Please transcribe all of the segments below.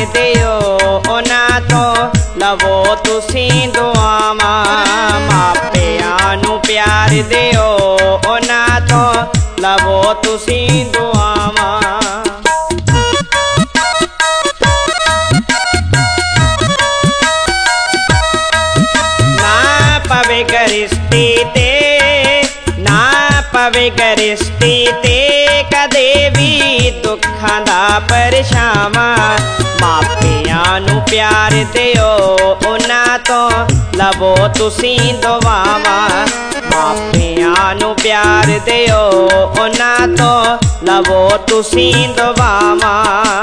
दिओ उन्हां तो लवो तुसीं दुआवां। मापियां नूं प्यार दिओ उन्हां तो लवो तुसीं दुआवां। पवे गरिश्ती ते ना पवे गरिश्ती ते कदे भी दुखां दा परछावां। मापियां नूं प्यार दिओ उन्हां तो लवो तुसीं दुआवां। मापियां नूं प्यार दिओ उन्हां तो लवो तुसीं दुआवां।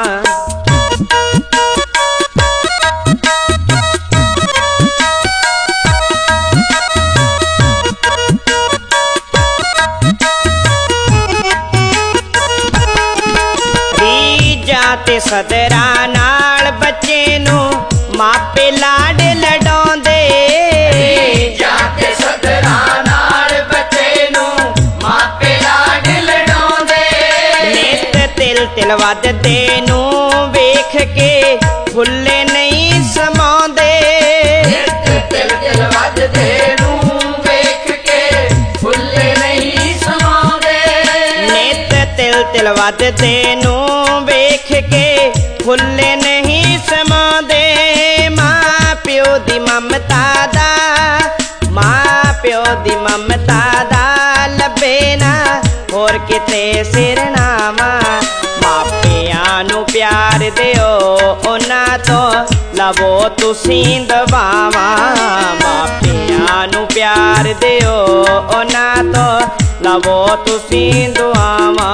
ते सदरा नाल बच्चे नूं मापे लाड लडाउंदे। ते सदरा नाल बच्चे नूं मापे लाड लडाउंदे। नित तिल तिल वधदे नूं वेख के फुल्ले नहीं समाउंदे। नित तिल तिल वधदे नूं वेख के फुल्ले नहीं समाउंदे। नित तिल तिल वधदे नूं वेख के फुल्ले नहीं समाउंदे। मां प्यो दी ममता दा मां प्यो दी ममता दा लभे ना होर किते सिरनावा। मापियां नूं प्यार दिओ उन्हां तो लवो तुसीं दुआवां। मापियां नूं प्यार दिओ उन्हां तो लवो तुसीं दुआवां।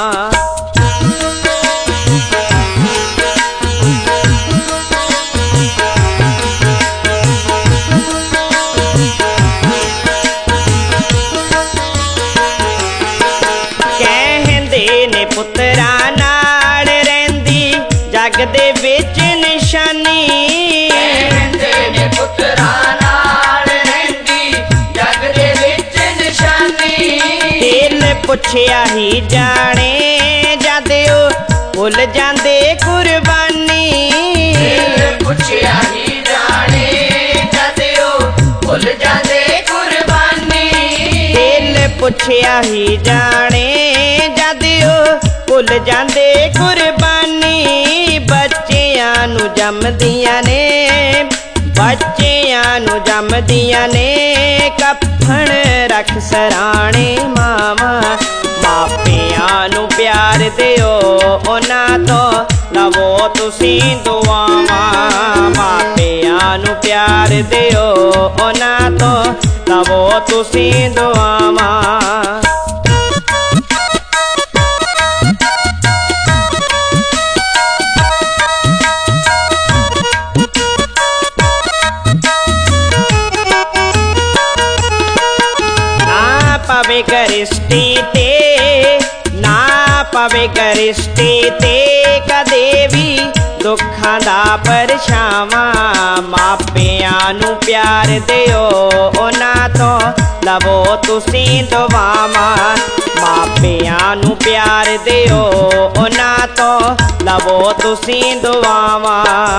पुत्रा नाल रहिंदी जग दे विच निशानी। कहंदे ने पुत्रा नाल रहिंदी जग दे विच निशानी। दिल पुछया ही जाने जद ओ भुल जांदे कुर्बानी। दिल पुछया ही जाने जद ओ भुल जांदे कुर्बानी। दिल पुछया ही जाने जद ओ भुल जांदे कुर्बानी। बच्चियां नूं जमदियां ने बच्चियां नूं जमदियां ने कफन रख सराणे मावां। मापियां नूं प्यार दिओ उन्हां तो लवो तुसीं दुआवां। मापियां नूं प्यार दिओ उन्हां तो लवो तुसीं दुआवां। पवे गरिश्ती ते ना पवे गरिश्ती ते कदे भी दुखां दा परछावां। मापियां नूं प्यार दिओ उन्हां तो लवो तुसीं दुआवां। मापियां नूं प्यार दिओ उन्हां तो लवो तुसीं दुआवां।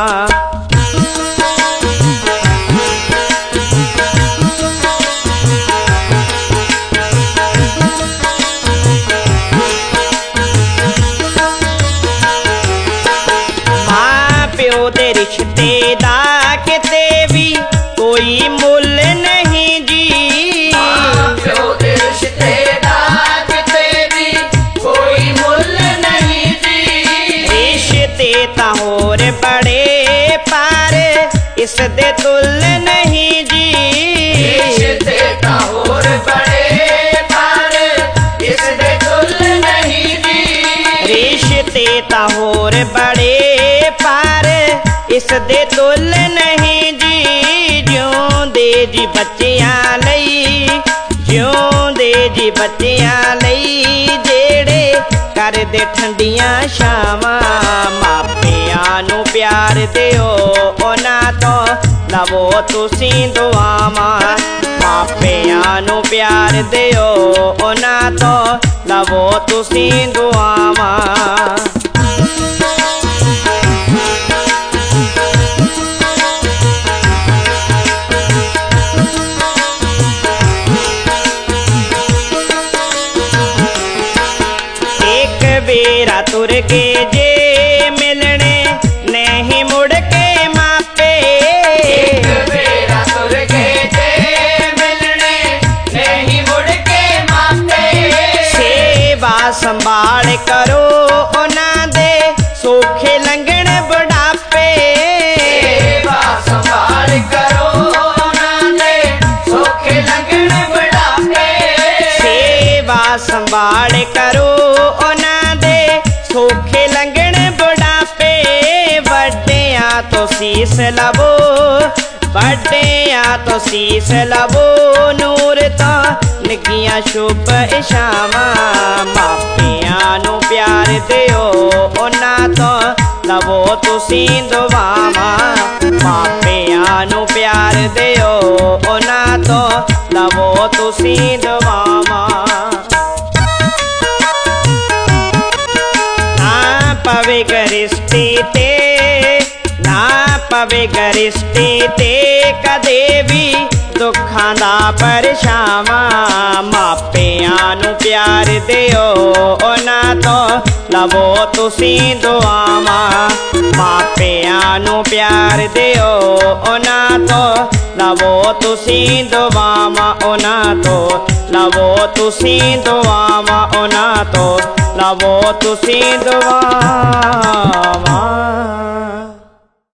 दे रिश्ते दा किते भी कोई मुल नहीं जी। प्यो दे रिश्ते दा किते भी कोई मुल नहीं जी। रिश्ते तां होर बड़े पर इस दे तुल नहीं जी। रिश्ते तां होर बड़े पर इस दे तुल नहीं जी। रिश्ते तां होर बड़े पर इस दे तुल नहीं जी। जिउंदे जी बच्चियां लई जिउंदे जी बच्चियां लई जेड़े करदे ठंडियां छावां। मापियां नूं प्यार दिओ उन्हां तो लवो तुसीं दुआवां। मापियां नूं प्यार दिओ उन्हां तो लवो तुसीं दुआवां। बेरा तुर के जे मिलने नहीं मुड़ के मापे। एक बेरा तुर के जे मिलने नहीं मुड़ के मापे। सेवा संभाल करो उना दे सोखे लंघण बुढ़ापे। सेवा संभाल करो उना दे सोखे लंघण बुढ़ापे। सेवा संभाल करो उना दे सोखे लंघण बुढ़ापे। वड्डियां तो शीस लवो वड्डियां तो शीस लवो नूर तो निगियां शुभ इशावां। मापियां नू प्यार दियो उना तो लवो तुसी दुआवां। मापियां नू प्यार दियो उना तो लवो तुसी दुआवां। पवे गरिष्ठी ते ना पवे गरिष्ठी ते कदे भी दुखां दा परछावां। मापियां नू प्यार दियो उना तो लवो तुसी दुआवां। मापियां नू प्यार दियो उना तो लवो तुसी दुआवां। उना तो लवो तुसी दुआवां। उना तो लवो तुसी दुआ।